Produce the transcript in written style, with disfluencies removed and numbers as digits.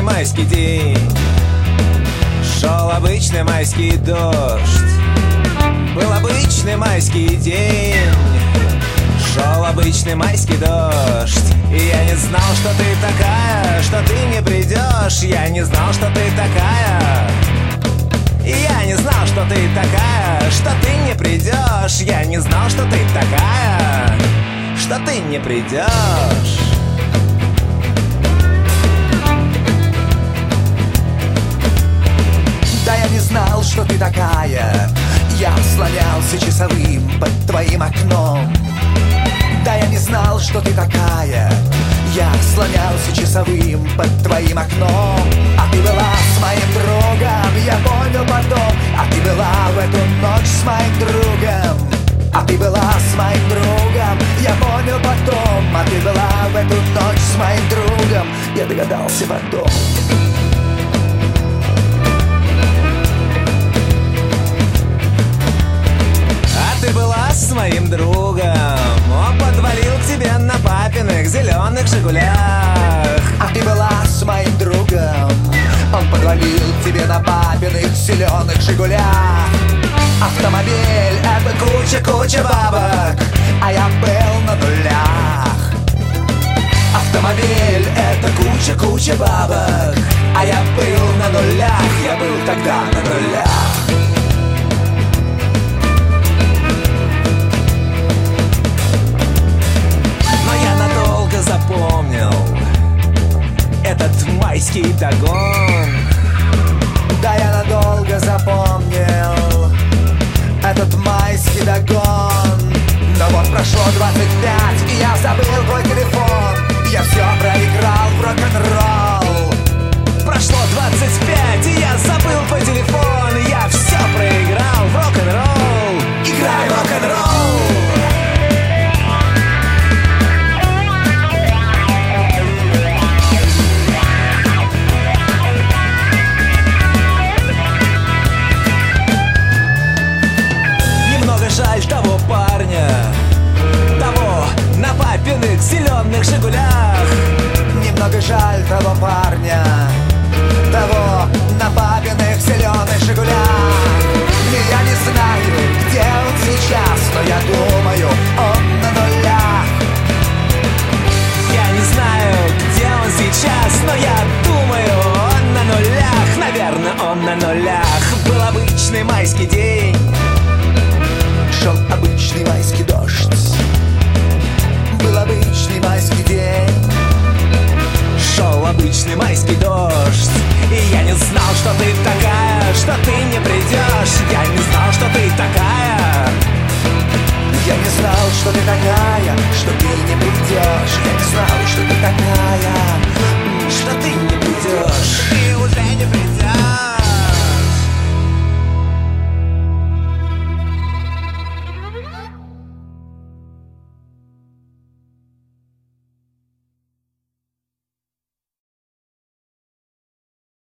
майский день, шел обычный майский дождь. Был обычный майский день, шел обычный майский дождь. И я не знал, что ты такая, что ты не придешь. Я не знал, что ты такая. И я не знал, что ты такая, что ты не придешь. Я не знал, что ты такая, что ты не придешь. Да я не знал, что ты такая. Я слонялся часовым под твоим окном. Да я не знал, что ты такая. Я слонялся часовым под твоим окном. А ты была с моим другом, я понял потом. А ты была в эту ночь с моим другом. А ты была с моим другом, я понял потом. А ты была в эту ночь с моим другом, я догадался потом. Ты была с моим другом, он подвалил к тебе на папиных зеленых «Жигулях». А ты была с моим другом, он подвалил к тебе на папиных зеленых «Жигулях». Автомобиль — это куча бабок, а я был на нулях. Автомобиль — это куча бабок, а я был на нулях. Я был тогда на нулях. Запомнил этот майский догон. Да, я надолго запомнил этот майский догон. Но вот прошло 25, и я забыл твой телефон. Я все проиграл в рок-н-ролл. Прошло 25, и я забыл твой телефон. Я все проиграл в рок-н-ролл. Играй в рок-н-ролл. Жаль того парня, того на папиных зеленых «Жигулях». Немного жаль того парня, того на папиных зеленых «Жигулях». И я не знаю, где он сейчас, но я думаю, он на нулях. Я не знаю, где он сейчас, но я думаю, он на нулях. Наверное, он на нулях. Был обычный майский день, шел обычный майский дождь. Был обычный майский день, шел обычный майский дождь. И я не знал, что ты такая, что ты не придешь. Я не знал, что ты такая,